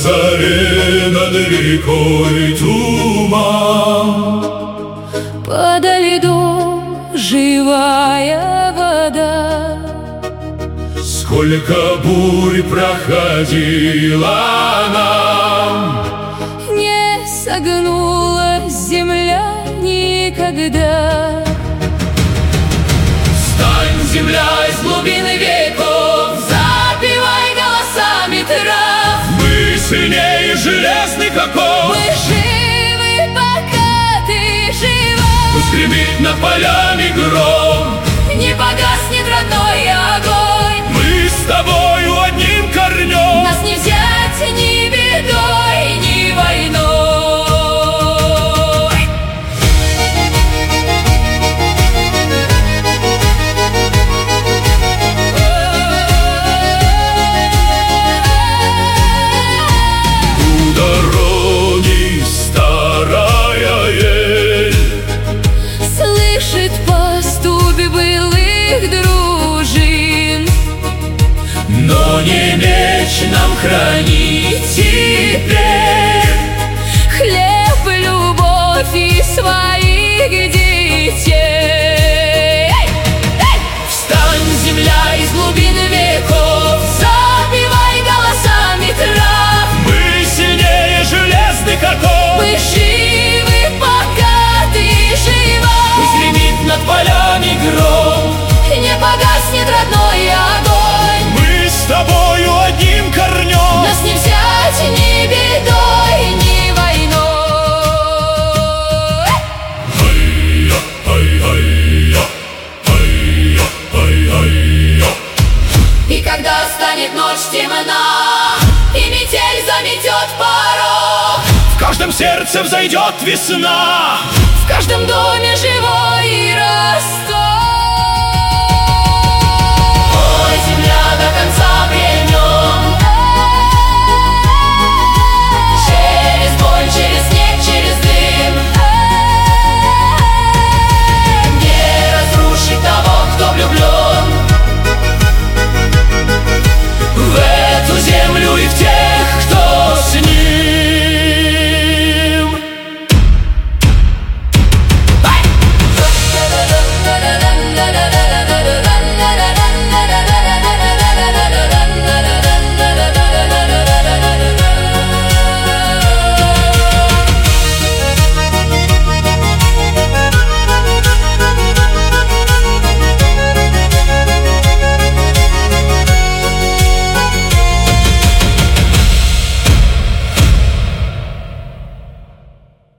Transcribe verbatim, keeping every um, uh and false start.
заре над рекой туман. Подо льдом живая вода. Сколько бурь проходила нам, Не согнулась земля никогда. Встань, земля, из глубины веков, Запевай голосами трав. мы сильнее железных оков. Мы живы, пока ты жива. Пусть гремит над полями гром, Не погаснет родной огонь. мы с тобою одним корнем. Нас не взять ни бедой, ни войной. У дороги старая ель Слышит пастух былых дружин. но не меч нам хранить теперь. Хлеб, любовь и своих детей. Встань, земля, из глубин веков, Запевай голосами трав. мы сильнее железных оков. Мы живы, пока ты жива. Пусть гремит над полями гром, Не погаснет родной огонь. мы с тобою одним корнем. Нас не взять ни бедой, ни войной. Ай-я, ай-ай-я, ай-я, ай-ай-я. И когда станет ночь темна, И метель заметет порог, В каждом сердце взойдет весна, В каждом доме живой росток.